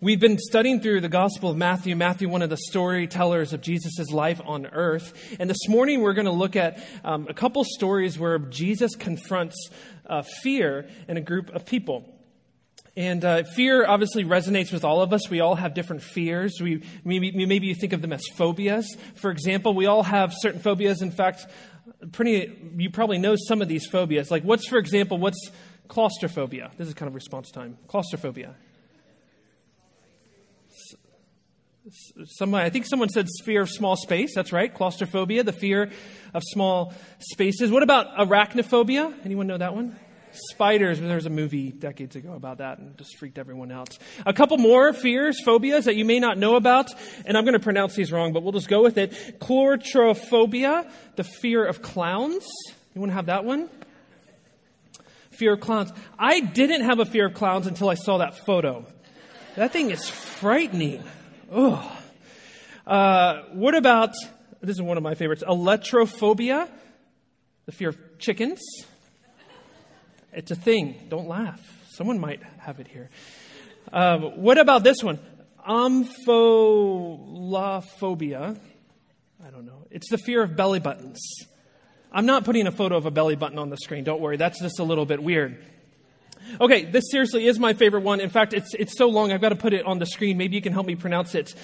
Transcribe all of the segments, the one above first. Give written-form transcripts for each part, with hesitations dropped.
We've been studying through the Gospel of Matthew. Matthew, one of the storytellers of Jesus' life on earth. And this morning we're going to look at a couple stories where Jesus confronts fear in a group of people. And fear obviously resonates with all of us. We all have different fears. Maybe you think of them as phobias. For example, we all have certain phobias. In fact, you probably know some of these phobias. Like what's claustrophobia? This is kind of response time. Claustrophobia. I think someone said fear of small space. That's right. Claustrophobia, the fear of small spaces. What about arachnophobia? Anyone know that one? Spiders. There was a movie decades ago about that and just freaked everyone out. A couple more phobias that you may not know about. And I'm going to pronounce these wrong, but we'll just go with it. Chlorotrophobia, the fear of clowns. Anyone have that one? Fear of clowns. I didn't have a fear of clowns until I saw that photo. That thing is frightening. Oh. What about, this is one of my favorites, electrophobia, the fear of chickens. It's a thing. Don't laugh. Someone might have it here. What about this one? Omphallophobia. I don't know. It's the fear of belly buttons. I'm not putting a photo of a belly button on the screen. Don't worry. That's just a little bit weird. Okay, this seriously is my favorite one. In fact, it's so long, I've got to put it on the screen. Maybe you can help me pronounce it.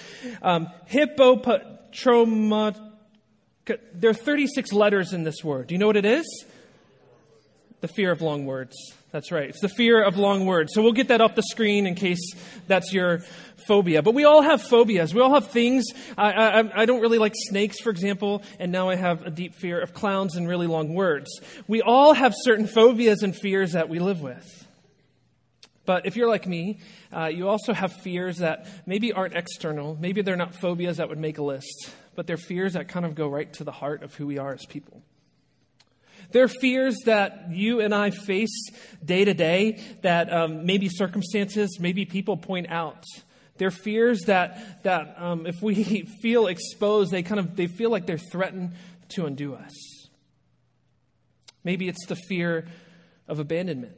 Hippopotroma. There are 36 letters in this word. Do you know what it is? The fear of long words. That's right. It's the fear of long words. So we'll get that off the screen in case that's your phobia. But we all have phobias. We all have things. I don't really like snakes, for example, and now I have a deep fear of clowns and really long words. We all have certain phobias and fears that we live with. But if you're like me, you also have fears that maybe aren't external. Maybe they're not phobias that would make a list, but they're fears that kind of go right to the heart of who we are as people. They're fears that you and I face day to day that maybe circumstances, maybe people point out. They're fears that if we feel exposed, they feel like they're threatened to undo us. Maybe it's the fear of abandonment.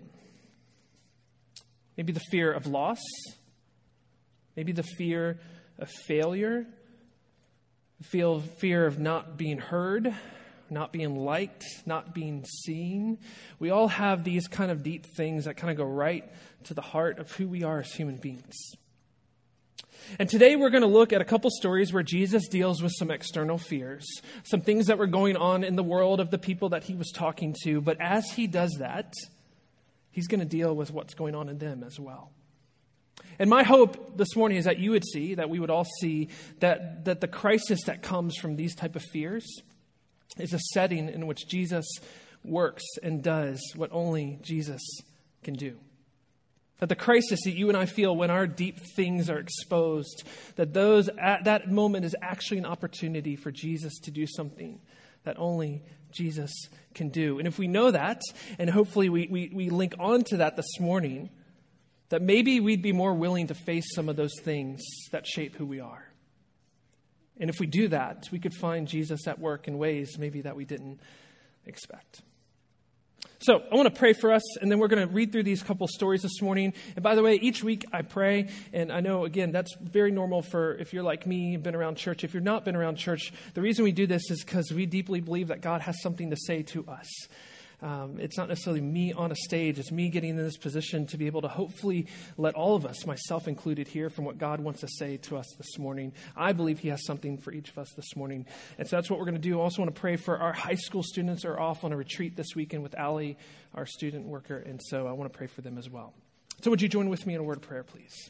Maybe the fear of loss. Maybe the fear of failure. The fear of not being heard, not being liked, not being seen. We all have these kind of deep things that kind of go right to the heart of who we are as human beings. And today we're going to look at a couple stories where Jesus deals with some external fears, some things that were going on in the world of the people that he was talking to. But as he does that, he's going to deal with what's going on in them as well. And my hope this morning is that you would see, that we would all see that the crisis that comes from these type of fears is a setting in which Jesus works and does what only Jesus can do. That the crisis that you and I feel when our deep things are exposed, that at that moment is actually an opportunity for Jesus to do something that only Jesus can do. And if we know that, and hopefully we link on to that this morning, that maybe we'd be more willing to face some of those things that shape who we are. And if we do that, we could find Jesus at work in ways maybe that we didn't expect. So I want to pray for us, and then we're going to read through these couple stories this morning. And by the way, each week I pray, and I know, again, that's very normal for if you're like me, been around church. If you're not been around church, the reason we do this is because we deeply believe that God has something to say to us. It's not necessarily me on a stage. It's me getting in this position to be able to hopefully let all of us, myself included, hear from what God wants to say to us this morning. I believe he has something for each of us this morning. And so that's what we're going to do. I also want to pray for our high school students who are off on a retreat this weekend with Allie, our student worker. And so I want to pray for them as well. So would you join with me in a word of prayer, please?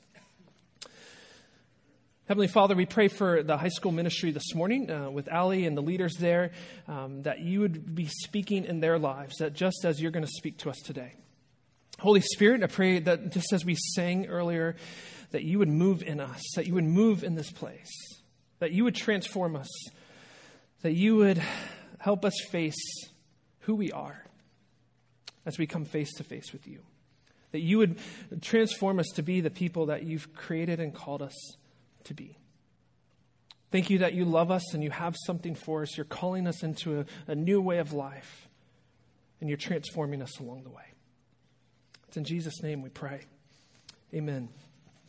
Heavenly Father, we pray for the high school ministry this morning with Allie and the leaders there, that you would be speaking in their lives, that just as you're going to speak to us today. Holy Spirit, I pray that just as we sang earlier, that you would move in us, that you would move in this place, that you would transform us, that you would help us face who we are as we come face to face with you, that you would transform us to be the people that you've created and called us to be. Thank you that you love us and you have something for us. You're calling us into a new way of life, and you're transforming us along the way. It's in Jesus' name we pray. Amen.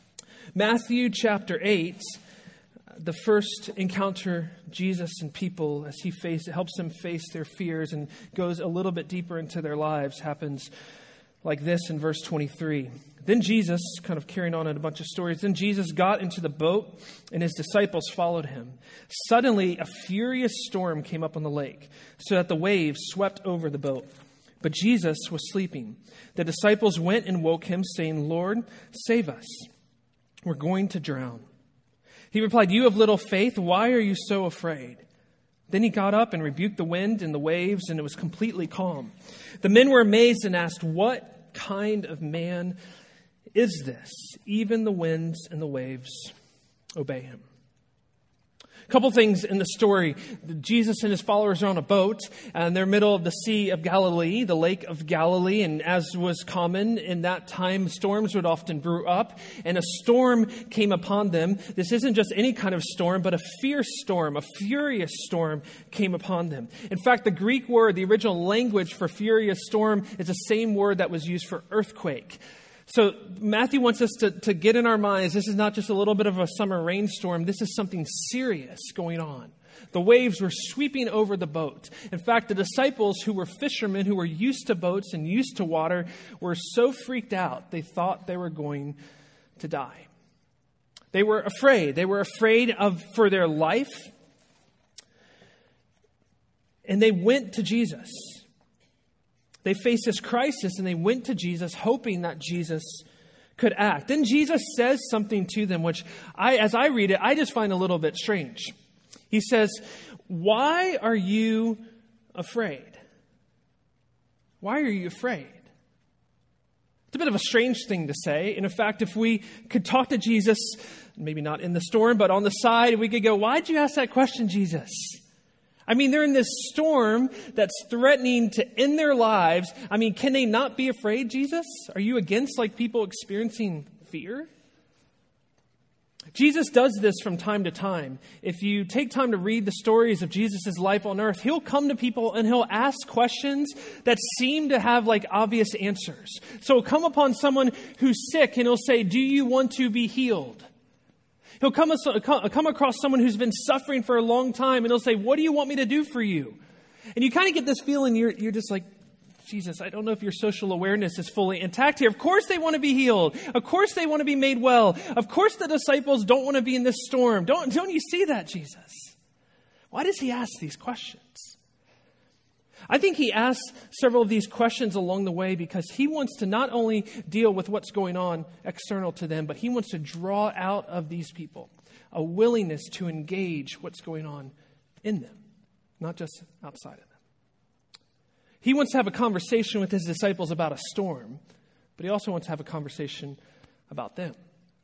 Matthew chapter 8, the first encounter Jesus and people as he helps them face their fears and goes a little bit deeper into their lives, happens like this in verse 23. Then Jesus, kind of carrying on in a bunch of stories, then Jesus got into the boat and his disciples followed him. Suddenly, a furious storm came up on the lake, so that the waves swept over the boat. But Jesus was sleeping. The disciples went and woke him, saying, "Lord, save us. We're going to drown." He replied, "You have little faith. Why are you so afraid?" Then he got up and rebuked the wind and the waves, and it was completely calm. The men were amazed and asked, "What kind of man is this? Even the winds and the waves obey him." A couple things in the story. Jesus and his followers are on a boat, and they're middle of the Sea of Galilee, the Lake of Galilee. And as was common in that time, storms would often brew up, and a storm came upon them. This isn't just any kind of storm, but a fierce storm, a furious storm came upon them. In fact, the Greek word, the original language for furious storm, is the same word that was used for earthquake. So Matthew wants us to get in our minds, this is not just a little bit of a summer rainstorm. This is something serious going on. The waves were sweeping over the boat. In fact, the disciples, who were fishermen, who were used to boats and used to water, were so freaked out, they thought they were going to die. They were afraid. They were afraid for their life. And they went to Jesus. They faced this crisis and they went to Jesus hoping that Jesus could act. Then Jesus says something to them, which as I read it, I just find a little bit strange. He says, "Why are you afraid? Why are you afraid?" It's a bit of a strange thing to say. And in fact, if we could talk to Jesus, maybe not in the storm, but on the side, we could go, "Why'd you ask that question, Jesus?" I mean, they're in this storm that's threatening to end their lives. I mean, can they not be afraid, Jesus? Are you against people experiencing fear? Jesus does this from time to time. If you take time to read the stories of Jesus' life on earth, he'll come to people and he'll ask questions that seem to have obvious answers. So he'll come upon someone who's sick and he'll say, "Do you want to be healed?" He'll come across someone who's been suffering for a long time, and he'll say, "What do you want me to do for you?" And you kind of get this feeling, you're just like, "Jesus, I don't know if your social awareness is fully intact here." Of course they want to be healed. Of course they want to be made well. Of course the disciples don't want to be in this storm. Don't you see that, Jesus? Why does he ask these questions? I think he asks several of these questions along the way because he wants to not only deal with what's going on external to them, but he wants to draw out of these people a willingness to engage what's going on in them, not just outside of them. He wants to have a conversation with his disciples about a storm, but he also wants to have a conversation about them.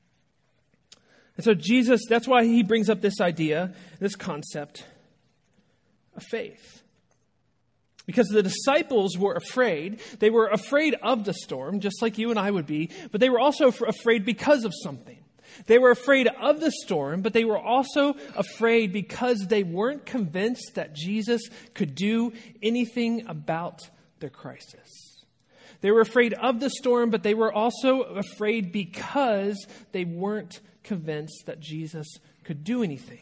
And so Jesus, that's why he brings up this idea, this concept of faith. Because the disciples were afraid. They were afraid of the storm, just like you and I would be, but they were also afraid because of something. They were afraid of the storm, but they were also afraid because they weren't convinced that Jesus could do anything about their crisis. They were afraid of the storm, but they were also afraid because they weren't convinced that Jesus could do anything.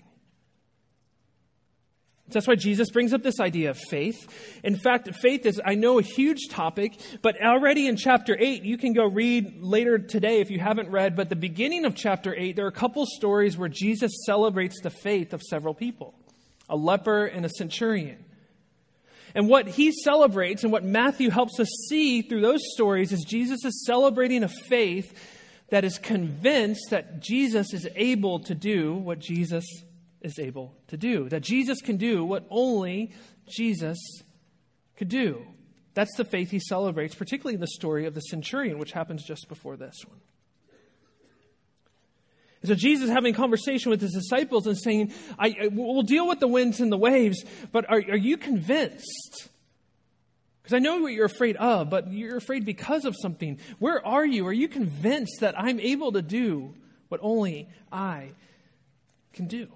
That's why Jesus brings up this idea of faith. In fact, faith is, I know, a huge topic, but already in chapter 8, you can go read later today if you haven't read, but the beginning of chapter 8, there are a couple stories where Jesus celebrates the faith of several people, a leper and a centurion. And what he celebrates and what Matthew helps us see through those stories is Jesus is celebrating a faith that is convinced that Jesus is able to do what Jesus is able to do. That Jesus can do what only Jesus could do. That's the faith he celebrates, particularly in the story of the centurion, which happens just before this one. And so Jesus is having a conversation with his disciples and saying, we'll deal with the winds and the waves, but are you convinced? Because I know what you're afraid of, but you're afraid because of something. Where are you? Are you convinced that I'm able to do what only I can do?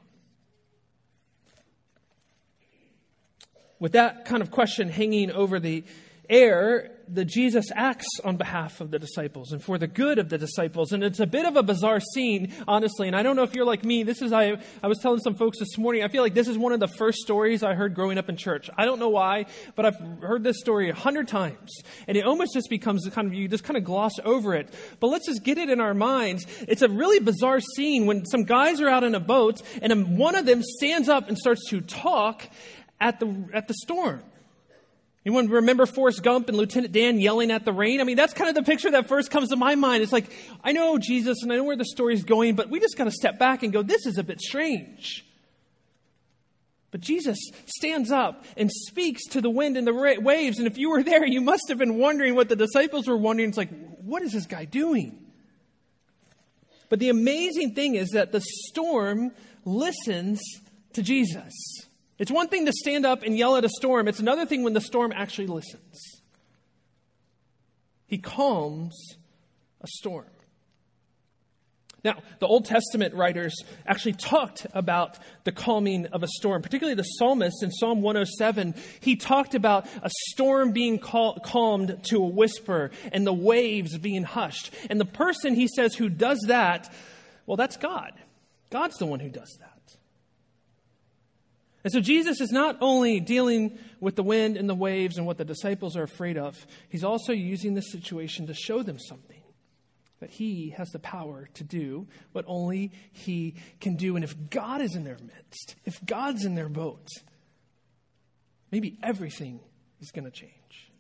With that kind of question hanging over the air that Jesus acts on behalf of the disciples and for the good of the disciples. And it's a bit of a bizarre scene, honestly. And I don't know if you're like me. I was telling some folks this morning, I feel like this is one of the first stories I heard growing up in church. I don't know why, but I've heard this story 100 times. And it almost just becomes you just kind of gloss over it. But let's just get it in our minds. It's a really bizarre scene when some guys are out in a boat and one of them stands up and starts to talk at the storm. Anyone remember Forrest Gump and Lieutenant Dan yelling at the rain? I mean, that's kind of the picture that first comes to my mind. It's like, I know Jesus and I know where the story's going, but we just got to step back and go, this is a bit strange. But Jesus stands up and speaks to the wind and the waves. And if you were there, you must have been wondering what the disciples were wondering. It's like, what is this guy doing? But the amazing thing is that the storm listens to Jesus. It's one thing to stand up and yell at a storm. It's another thing when the storm actually listens. He calms a storm. Now, the Old Testament writers actually talked about the calming of a storm, particularly the psalmist in Psalm 107. He talked about a storm being calmed to a whisper and the waves being hushed. And the person, he says, who does that, well, that's God. God's the one who does that. And so Jesus is not only dealing with the wind and the waves and what the disciples are afraid of, he's also using this situation to show them something. That he has the power to do what only he can do. And if God is in their midst, if God's in their boat, maybe everything is going to change.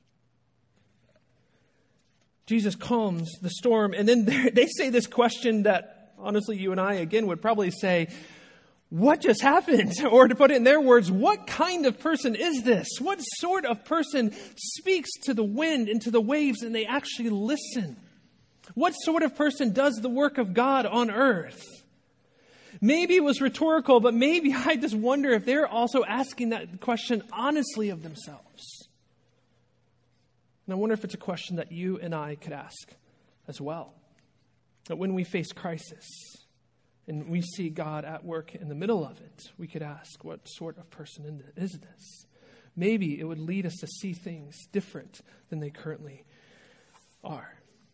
Jesus calms the storm. And then they say this question that honestly you and I again would probably say, what just happened? Or to put it in their words, what kind of person is this? What sort of person speaks to the wind and to the waves and they actually listen? What sort of person does the work of God on earth? Maybe it was rhetorical, but maybe I just wonder if they're also asking that question honestly of themselves. And I wonder if it's a question that you and I could ask as well. That when we face crisis, and we see God at work in the middle of it, we could ask, what sort of person is this? Maybe it would lead us to see things different than they currently are.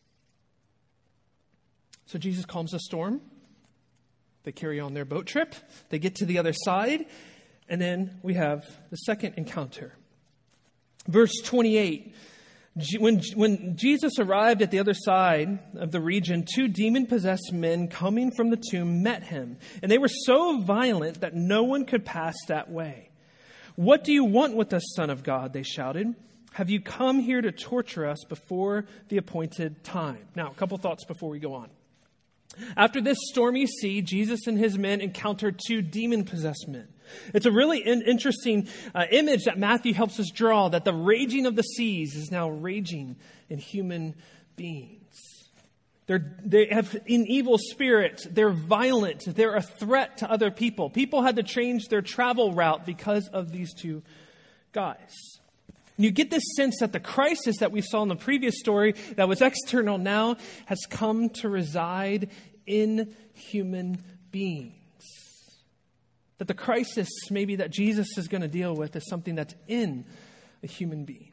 So Jesus calms the storm. They carry on their boat trip. They get to the other side. And then we have the second encounter. Verse 28. When Jesus arrived at the other side of the region, 2 demon-possessed men coming from the tomb met him. And they were so violent that no one could pass that way. "What do you want with us, Son of God?" they shouted. "Have you come here to torture us before the appointed time?" Now, a couple thoughts before we go on. After this stormy sea, Jesus and his men encountered 2 demon-possessed men. It's a really interesting image that Matthew helps us draw, that the raging of the seas is now raging in human beings. They have an evil spirit. They're violent. They're a threat to other people. People had to change their travel route because of these 2 guys. And you get this sense that the crisis that we saw in the previous story that was external now has come to reside in human beings. That the crisis maybe that Jesus is going to deal with is something that's in a human being.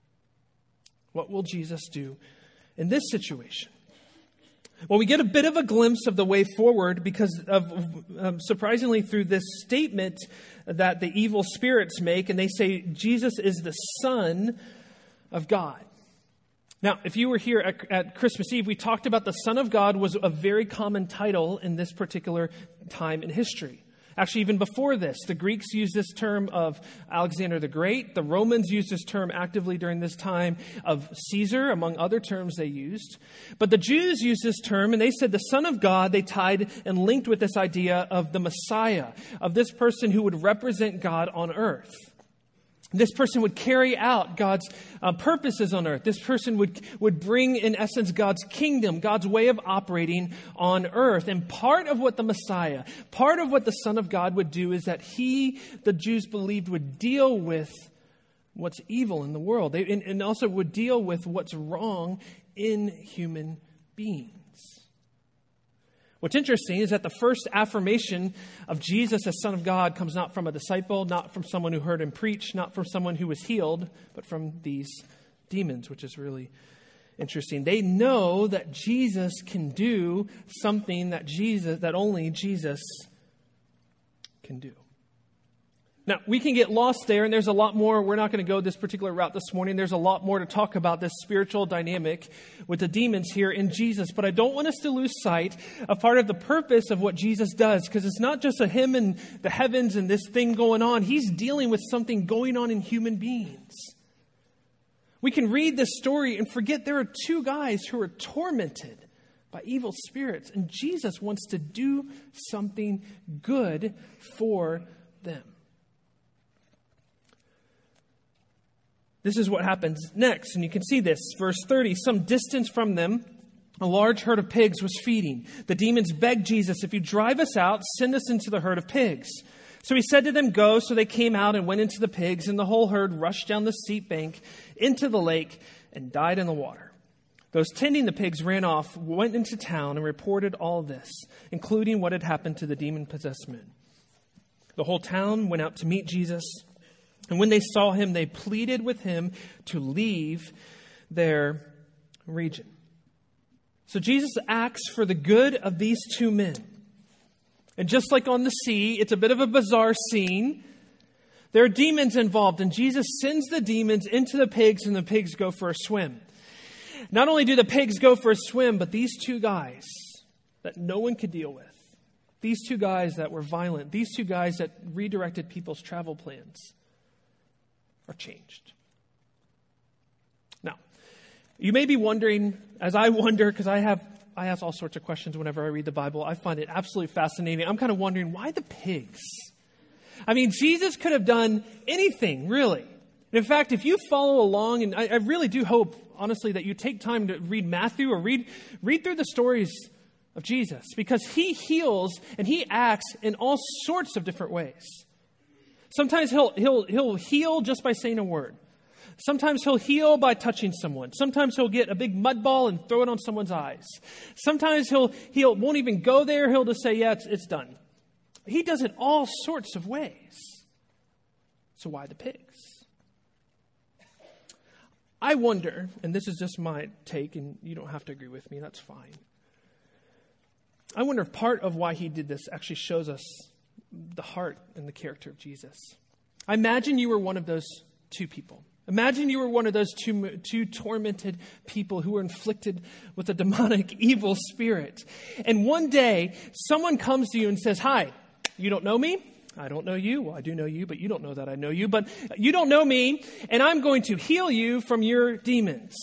What will Jesus do in this situation? Well, we get a bit of a glimpse of the way forward because of, surprisingly, through this statement that the evil spirits make, and they say Jesus is the Son of God. Now, if you were here at Christmas Eve, we talked about the Son of God was a very common title in this particular time in history. Actually, even before this, the Greeks used this term of Alexander the Great. The Romans used this term actively during this time of Caesar, among other terms they used. But the Jews used this term, and they said the Son of God, they tied and linked with this idea of the Messiah, of this person who would represent God on earth. This person would carry out God's purposes on earth. This person would bring, in essence, God's kingdom, God's way of operating on earth. And part of what the Messiah, part of what the Son of God would do is that he, the Jews believed, would deal with what's evil in the world. And also would deal with what's wrong in human beings. What's interesting is that the first affirmation of Jesus as Son of God comes not from a disciple, not from someone who heard him preach, not from someone who was healed, but from these demons, which is really interesting. They know that Jesus can do something that only Jesus can do. Now, we can get lost there, and there's a lot more. We're not going to go this particular route this morning. There's a lot more to talk about this spiritual dynamic with the demons here in Jesus. But I don't want us to lose sight of part of the purpose of what Jesus does, because it's not just a him and the heavens and this thing going on. He's dealing with something going on in human beings. We can read this story and forget there are two guys who are tormented by evil spirits, and Jesus wants to do something good for them. This is what happens next, and you can see this. Verse 30, some distance from them, a large herd of pigs was feeding. The demons begged Jesus, if you drive us out, send us into the herd of pigs. So he said to them, go. So they came out and went into the pigs, and the whole herd rushed down the steep bank into the lake and died in the water. Those tending the pigs ran off, went into town, and reported all this, including what had happened to the demon-possessed men. The whole town went out to meet Jesus. And when they saw him, they pleaded with him to leave their region. So Jesus acts for the good of these two men. And just like on the sea, it's a bit of a bizarre scene. There are demons involved, and Jesus sends the demons into the pigs, and the pigs go for a swim. Not only do the pigs go for a swim, but these two guys that no one could deal with, these two guys that were violent, these two guys that redirected people's travel plans, are changed. Now, you may be wondering, as I wonder, because I ask all sorts of questions whenever I read the Bible. I find it absolutely fascinating. I'm kind of wondering, why the pigs? I mean, Jesus could have done anything, really. And in fact, if you follow along, and I really do hope, honestly, that you take time to read Matthew or read through the stories of Jesus, because he heals and he acts in all sorts of different ways. Sometimes he'll heal just by saying a word. Sometimes he'll heal by touching someone. Sometimes he'll get a big mud ball and throw it on someone's eyes. Sometimes he'll won't even go there. He'll just say, yeah, it's done. He does it all sorts of ways. So why the pigs? I wonder, and this is just my take, and you don't have to agree with me, that's fine. I wonder if part of why he did this actually shows us the heart and the character of Jesus. I imagine you were one of those two people. Imagine you were one of those two tormented people who were inflicted with a demonic evil spirit. And one day, someone comes to you and says, hi, you don't know me? I don't know you. Well, I do know you, but you don't know that I know you. But you don't know me, and I'm going to heal you from your demons.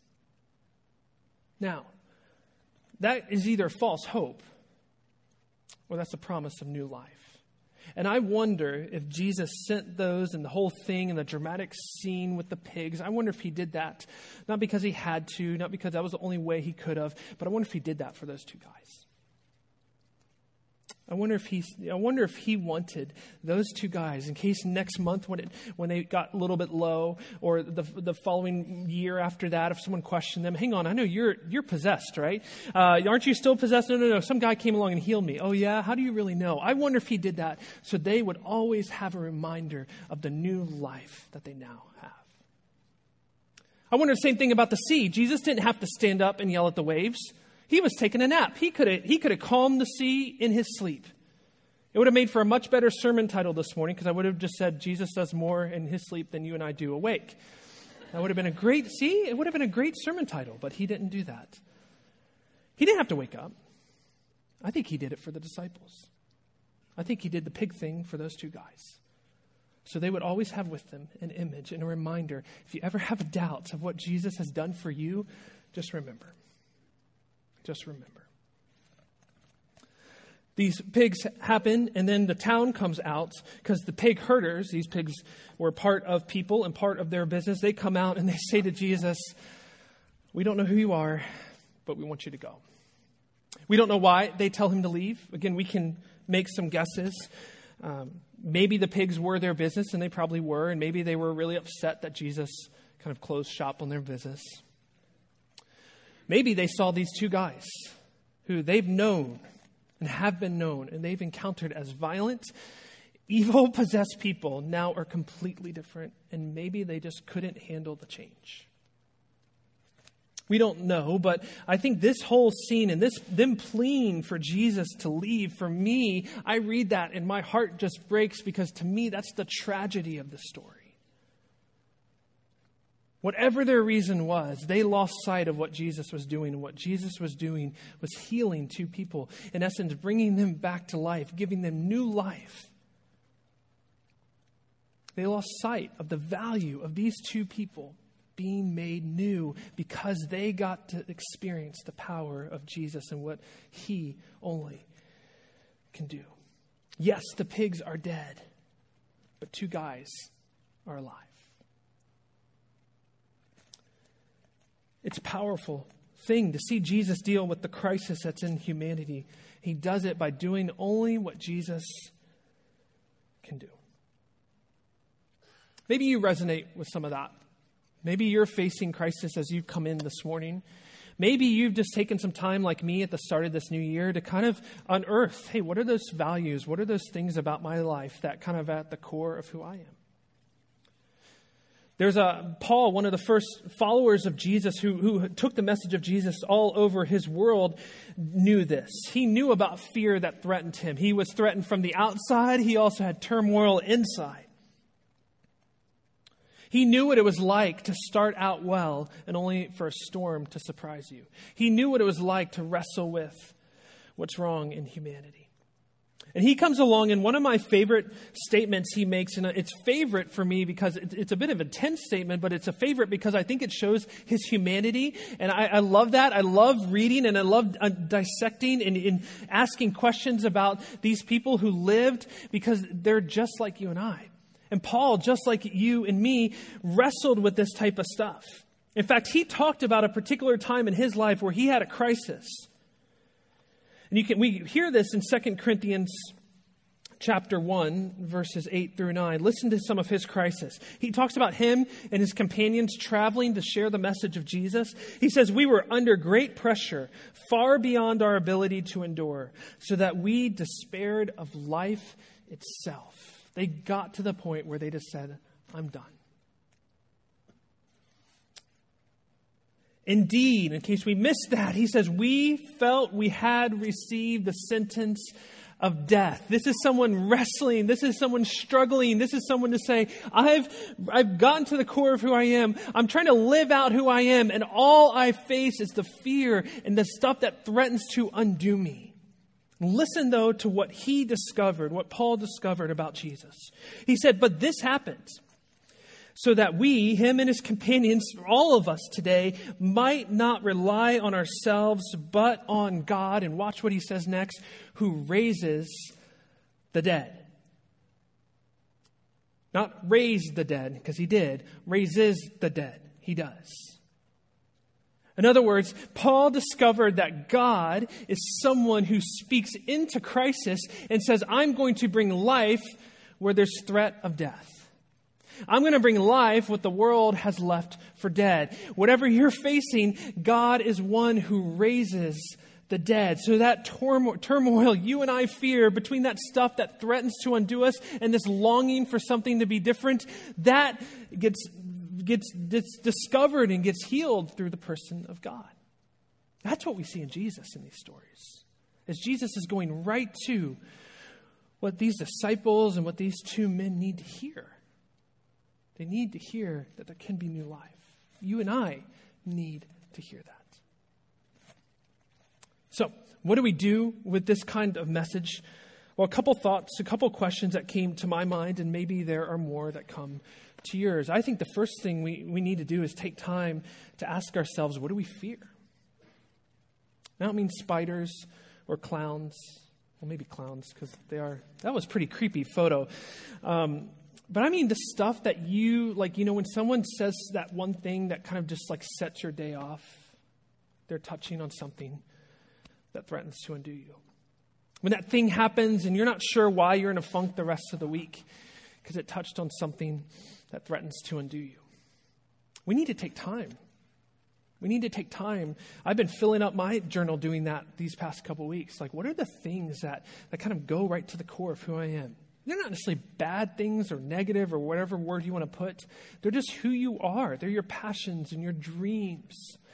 Now, that is either false hope or that's the promise of new life. And I wonder if Jesus sent those and the whole thing and the dramatic scene with the pigs. I wonder if he did that, not because he had to, not because that was the only way he could have, but I wonder if he did that for those two guys. I wonder if he wanted those two guys, in case next month when they got a little bit low, or the following year after that, if someone questioned them, hang on, I know you're possessed, right? Aren't you still possessed? No. Some guy came along and healed me. Oh yeah, how do you really know? I wonder if he did that so they would always have a reminder of the new life that they now have. I wonder the same thing about the sea. Jesus didn't have to stand up and yell at the waves. He was taking a nap. He could have calmed the sea in his sleep. It would have made for a much better sermon title this morning, because I would have just said, Jesus does more in his sleep than you and I do awake. That would have been it would have been a great sermon title, but he didn't do that. He didn't have to wake up. I think he did it for the disciples. I think he did the pig thing for those two guys. So they would always have with them an image and a reminder. If you ever have doubts of what Jesus has done for you, just remember. Just remember. These pigs happen, and then the town comes out, because the pig herders, these pigs were part of people and part of their business. They come out and they say to Jesus, we don't know who you are, but we want you to go. We don't know why they tell him to leave. Again, we can make some guesses. Maybe the pigs were their business, and they probably were, and maybe they were really upset that Jesus kind of closed shop on their business. Maybe they saw these two guys who they've known and have been known and they've encountered as violent, evil, possessed people now are completely different, and maybe they just couldn't handle the change. We don't know, but I think this whole scene and them pleading for Jesus to leave, for me, I read that and my heart just breaks, because to me, that's the tragedy of the story. Whatever their reason was, they lost sight of what Jesus was doing. And what Jesus was doing was healing two people. In essence, bringing them back to life, giving them new life. They lost sight of the value of these two people being made new, because they got to experience the power of Jesus and what he only can do. Yes, the pigs are dead, but two guys are alive. It's a powerful thing to see Jesus deal with the crisis that's in humanity. He does it by doing only what Jesus can do. Maybe you resonate with some of that. Maybe you're facing crisis as you've come in this morning. Maybe you've just taken some time like me at the start of this new year to kind of unearth, hey, what are those values? What are those things about my life that kind of at the core of who I am? There's Paul, one of the first followers of Jesus who took the message of Jesus all over his world, knew this. He knew about fear that threatened him. He was threatened from the outside. He also had turmoil inside. He knew what it was like to start out well and only for a storm to surprise you. He knew what it was like to wrestle with what's wrong in humanity. And he comes along, and one of my favorite statements he makes, and it's favorite for me because it's a bit of a tense statement, but it's a favorite because I think it shows his humanity. And I love that. I love reading and I love dissecting and asking questions about these people who lived, because they're just like you and I. And Paul, just like you and me, wrestled with this type of stuff. In fact, he talked about a particular time in his life where he had a crisis. And we hear this in 2 Corinthians chapter 1, verses 8 through 9. Listen to some of his crisis. He talks about him and his companions traveling to share the message of Jesus. He says, "We were under great pressure, far beyond our ability to endure, so that we despaired of life itself." They got to the point where they just said, "I'm done." Indeed, in case we missed that, he says, "We felt we had received the sentence of death." This is someone wrestling. This is someone struggling. This is someone to say, I've gotten to the core of who I am. I'm trying to live out who I am. And all I face is the fear and the stuff that threatens to undo me. Listen, though, to what he discovered, what Paul discovered about Jesus. He said, "But this happened so that we, him and his companions, all of us today, might not rely on ourselves, but on God." And watch what he says next, "who raises the dead." Not raised the dead, because he did. Raises the dead. He does. In other words, Paul discovered that God is someone who speaks into crisis and says, "I'm going to bring life where there's threat of death. I'm going to bring life what the world has left for dead." Whatever you're facing, God is one who raises the dead. So that turmoil you and I fear, between that stuff that threatens to undo us and this longing for something to be different, that gets discovered and gets healed through the person of God. That's what we see in Jesus in these stories. As Jesus is going right to what these disciples and what these two men need to hear. They need to hear that there can be new life. You and I need to hear that. So, what do we do with this kind of message? Well, a couple thoughts, a couple questions that came to my mind, and maybe there are more that come to yours. I think the first thing we need to do is take time to ask ourselves, what do we fear? I don't mean spiders or clowns. Well, maybe clowns, because that was a pretty creepy photo. But I mean the stuff that when someone says that one thing that kind of just like sets your day off, they're touching on something that threatens to undo you. When that thing happens and you're not sure why you're in a funk the rest of the week, because it touched on something that threatens to undo you. We need to take time. We need to take time. I've been filling up my journal doing that these past couple weeks. Like, what are the things that kind of go right to the core of who I am? They're not necessarily bad things or negative or whatever word you want to put. They're just who you are. They're your passions and your dreams.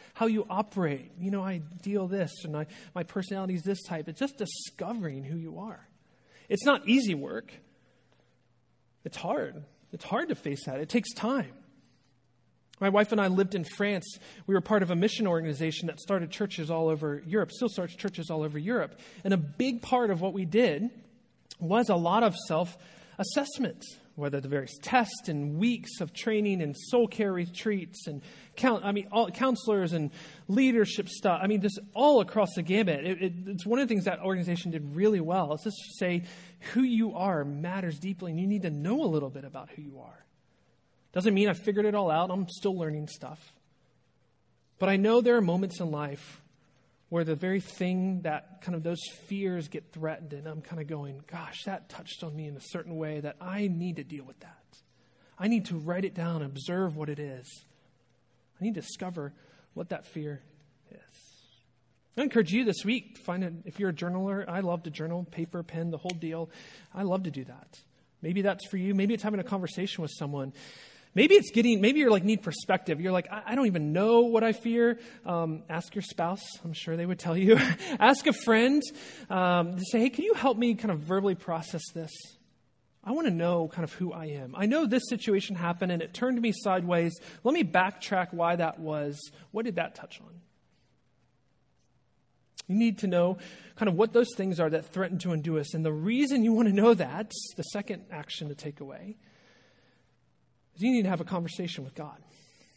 how you operate. I deal this, and my personality is this type. It's just discovering who you are. It's not easy work. It's hard. It's hard to face that. It takes time. My wife and I lived in France. We were part of a mission organization that started churches all over Europe, still starts churches all over Europe. And a big part of what we did was a lot of self-assessment, whether the various tests and weeks of training and soul care retreats and counselors and leadership stuff. Just all across the gamut. It's one of the things that organization did really well. Is just to say who you are matters deeply, and you need to know a little bit about who you are. Doesn't mean I figured it all out. I'm still learning stuff. But I know there are moments in life where the very thing that kind of those fears get threatened, and I'm kind of going, gosh, that touched on me in a certain way that I need to deal with that. I need to write it down and observe what it is. I need to discover what that fear is. I encourage you this week, if you're a journaler, I love to journal, paper, pen, the whole deal. I love to do that. Maybe that's for you. Maybe it's having a conversation with someone. Maybe you're need perspective. You're like, I don't even know what I fear. Ask your spouse. I'm sure they would tell you. Ask a friend. Say, hey, can you help me kind of verbally process this? I want to know kind of who I am. I know this situation happened and it turned me sideways. Let me backtrack why that was. What did that touch on? You need to know kind of what those things are that threaten to undo us. And the reason you want to know that, the second action to take away, is you need to have a conversation with God.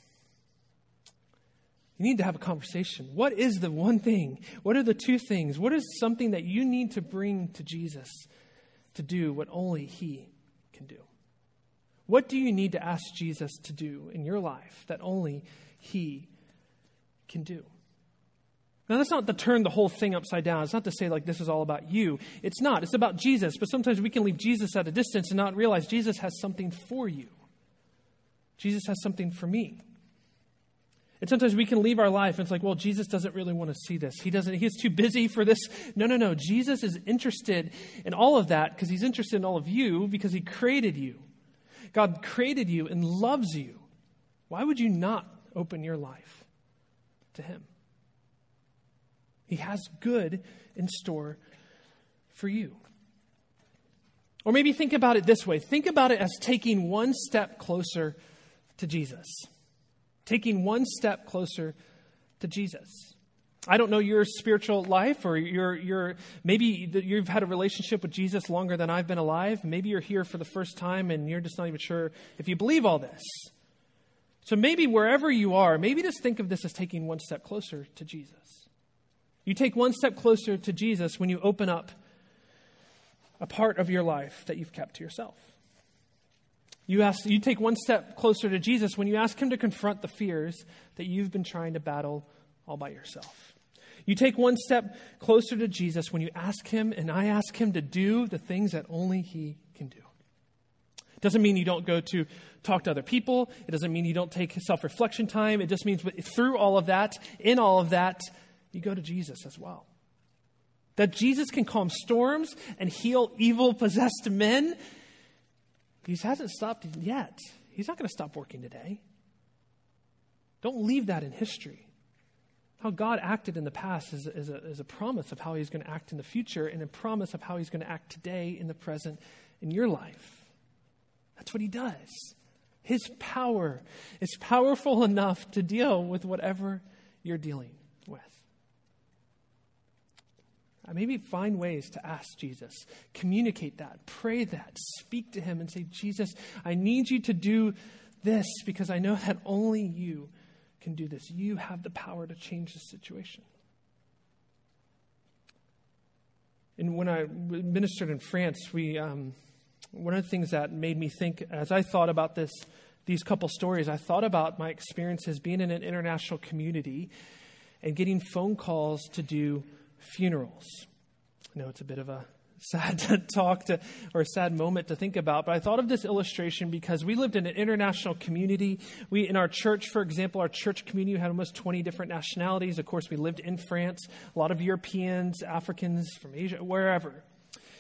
You need to have a conversation. What is the one thing? What are the two things? What is something that you need to bring to Jesus to do what only He can do? What do you need to ask Jesus to do in your life that only He can do? Now, that's not to turn the whole thing upside down. It's not to say, this is all about you. It's not. It's about Jesus. But sometimes we can leave Jesus at a distance and not realize Jesus has something for you. Jesus has something for me. And sometimes we can leave our life and it's Jesus doesn't really want to see this. He's too busy for this. No. Jesus is interested in all of that because He's interested in all of you because He created you. God created you and loves you. Why would you not open your life to Him? He has good in store for you. Or maybe think about it this way. Think about it as taking one step closer to Jesus. Taking one step closer to Jesus. I don't know your spiritual life, or maybe you've had a relationship with Jesus longer than I've been alive. Maybe you're here for the first time and you're just not even sure if you believe all this. So maybe wherever you are, maybe just think of this as taking one step closer to Jesus. You take one step closer to Jesus when you open up a part of your life that you've kept to yourself. You take one step closer to Jesus when you ask Him to confront the fears that you've been trying to battle all by yourself. You take one step closer to Jesus when you ask Him, and I ask Him to do the things that only He can do. It doesn't mean you don't go to talk to other people. It doesn't mean you don't take self-reflection time. It just means through all of that, in all of that, you go to Jesus as well. That Jesus can calm storms and heal evil-possessed men. He hasn't stopped yet. He's not going to stop working today. Don't leave that in history. How God acted in the past is a promise of how He's going to act in the future, and a promise of how He's going to act today in the present in your life. That's what He does. His power is powerful enough to deal with whatever you're dealing with. Maybe find ways to ask Jesus, communicate that, pray that, speak to Him and say, Jesus, I need you to do this because I know that only you can do this. You have the power to change the situation. And when I ministered in France, one of the things that made me think, as I thought about these couple stories, I thought about my experiences being in an international community and getting phone calls to do funerals. I know it's a bit of a sad or a sad moment to think about, but I thought of this illustration because we lived in an international community. In our church, for example, our church community had almost 20 different nationalities. Of course, we lived in France, a lot of Europeans, Africans from Asia, wherever.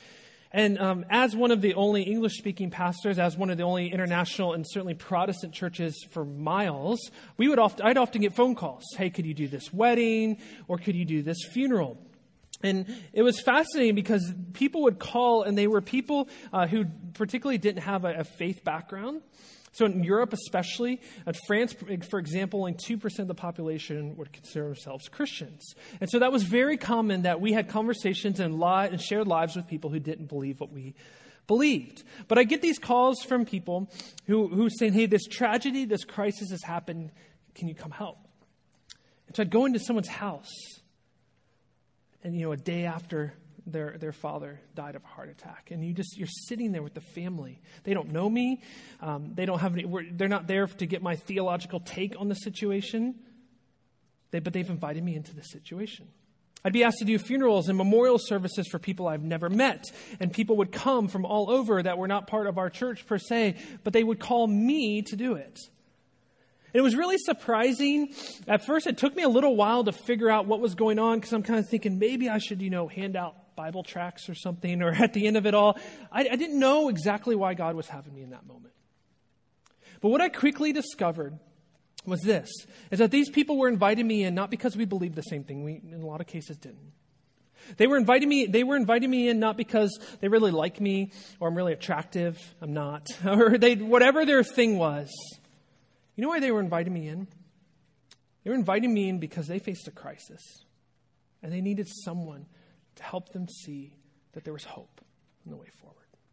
And as one of the only English-speaking pastors, as one of the only international and certainly Protestant churches for miles, I'd often get phone calls. Hey, could you do this wedding? Or could you do this funeral? And it was fascinating because people would call, and they were people who particularly didn't have a faith background. So in Europe especially, in France, for example, only 2% of the population would consider themselves Christians. And so that was very common that we had conversations and shared lives with people who didn't believe what we believed. But I get these calls from people who saying, hey, this tragedy, this crisis has happened. Can you come help? And so I'd go into someone's house, and a day after their father died of a heart attack, and you're sitting there with the family. They don't know me. They don't have they're not there to get my theological take on the situation. But they've invited me into this situation. I'd be asked to do funerals and memorial services for people I've never met, and people would come from all over that were not part of our church per se, but they would call me to do it. It was really surprising. At first, it took me a little while to figure out what was going on, because I'm kind of thinking maybe I should, hand out Bible tracts or something, or at the end of it all. I didn't know exactly why God was having me in that moment. But what I quickly discovered was this, is that these people were inviting me in not because we believed the same thing. We, in a lot of cases, didn't. They were inviting me in not because they really like me, or I'm really attractive. I'm not. Or whatever their thing was. You know why they were inviting me in? They were inviting me in because they faced a crisis, and they needed someone to help them see that there was hope in the way forward.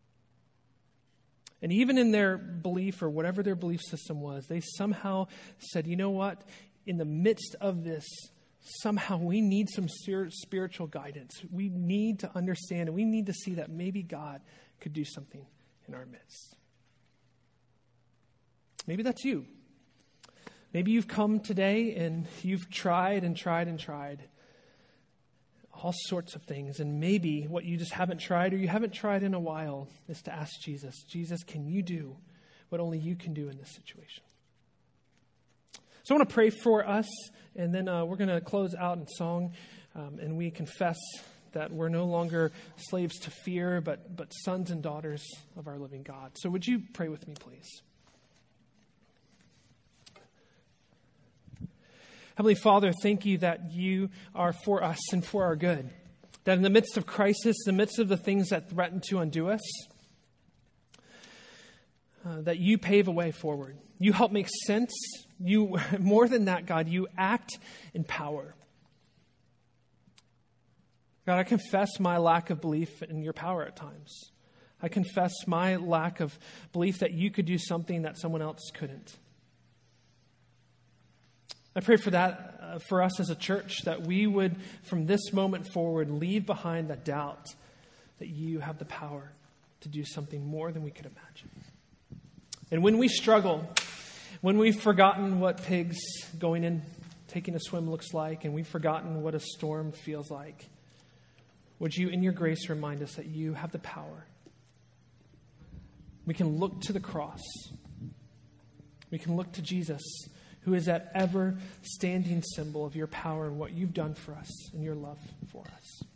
And even in their belief, or whatever their belief system was, they somehow said, you know what? In the midst of this, somehow we need some spiritual guidance. We need to understand, and we need to see that maybe God could do something in our midst. Maybe that's you. Maybe you've come today and you've tried and tried and tried all sorts of things. And maybe what you just haven't tried, or you haven't tried in a while, is to ask Jesus, Jesus, can you do what only you can do in this situation? So I want to pray for us, and then we're going to close out in song, and we confess that we're no longer slaves to fear, but sons and daughters of our living God. So would you pray with me, please? Heavenly Father, thank you that you are for us and for our good. That in the midst of crisis, in the midst of the things that threaten to undo us, that you pave a way forward. You help make sense. You, more than that, God, you act in power. God, I confess my lack of belief in your power at times. I confess my lack of belief that you could do something that someone else couldn't. I pray for that, for us as a church, that we would, from this moment forward, leave behind the doubt that you have the power to do something more than we could imagine. And when we struggle, when we've forgotten what pigs going in, taking a swim looks like, and we've forgotten what a storm feels like, would you, in your grace, remind us that you have the power? We can look to the cross. We can look to Jesus, who is that ever-standing symbol of your power and what you've done for us and your love for us.